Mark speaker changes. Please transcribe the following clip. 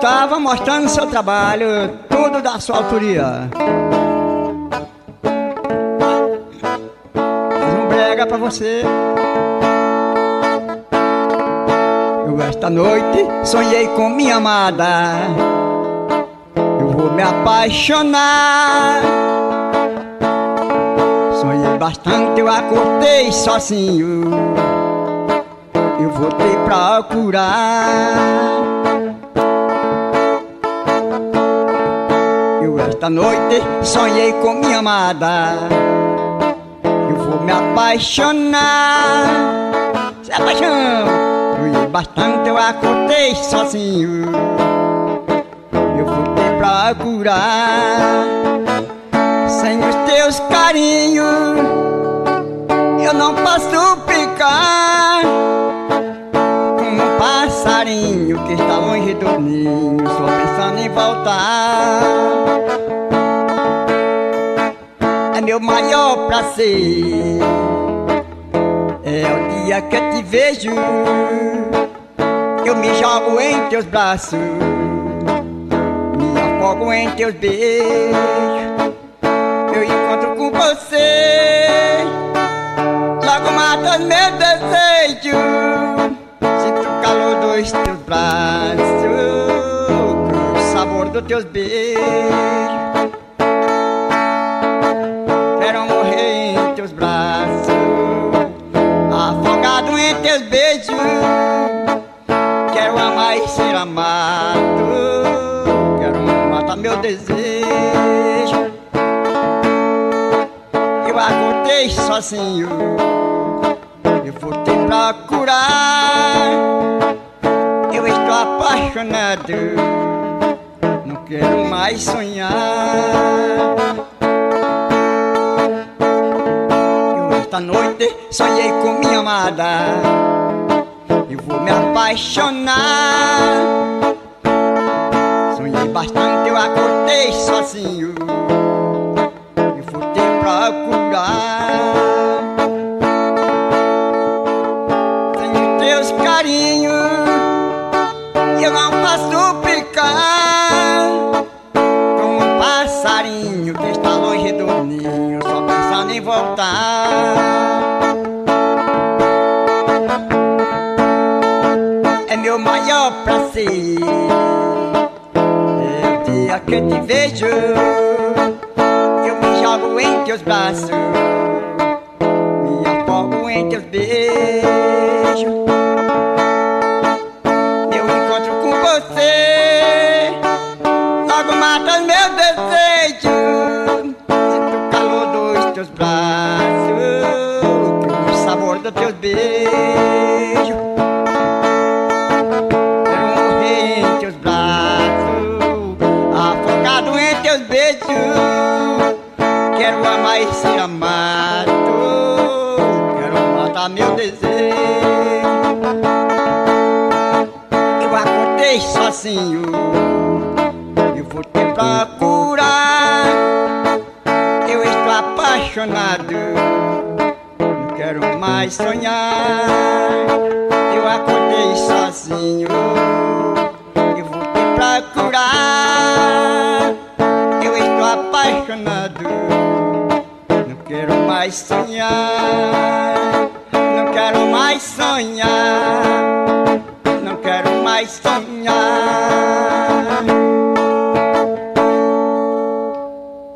Speaker 1: tava mostrando seu trabalho, tudo da sua autoria. Faz um brega pra você. Eu esta noite sonhei com minha amada. Eu vou me apaixonar. Sonhei bastante, eu acordei sozinho. Eu vou te procurar. Eu esta noite sonhei com minha amada. Eu vou me apaixonar. Se apaixona. Sonhei bastante, eu acordei sozinho. Eu vou te procurar. Sem os teus carinhos eu não posso ficar. Como um passarinho que está longe do ninho, só pensando em voltar. É meu maior prazer, é o dia que eu te vejo. Eu me jogo em teus braços, me afogo em teus beijos. Eu encontro com você, logo mata meu desejo. Sinto o calor dos teus braços, o sabor dos teus beijos. Quero morrer em teus braços, afogado em teus beijos. Quero amar e ser amado, quero matar meu desejo. Eu acordei sozinho, eu vou te procurar. Eu estou apaixonado, não quero mais sonhar. Eu esta noite sonhei com minha amada. Eu vou me apaixonar. Sonhei bastante, eu acordei sozinho. Eu vou te procurar. Tenho teus carinhos, eu não posso ficar. Como um passarinho que está longe do ninho, só pensando em voltar. É meu maior prazer, é o dia que eu te vejo. Eu me jogo em teus braços, me afogo em teus beijos. Eu encontro com você, logo mata meu desejo. Sinto o calor dos teus braços, o sabor dos teus beijos. Quero amar e ser amado, quero matar meu desejo. Eu acordei sozinho, eu vou te procurar. Eu estou apaixonado, não quero mais sonhar. Eu acordei sozinho, eu vou te procurar. Eu estou apaixonado, não quero mais sonhar. Não quero mais sonhar, não quero mais sonhar.